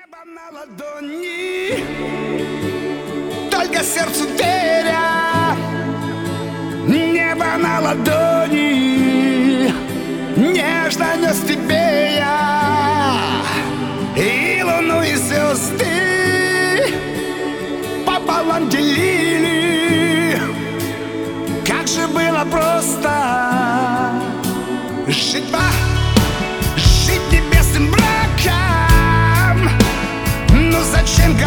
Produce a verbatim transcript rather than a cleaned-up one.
Небо на ладони, только сердцу веря. Небо на ладони, нежно нес тебе я. И луну, и звезды пополам делили. Как же было просто жить во жить небесным браком. Ну зачем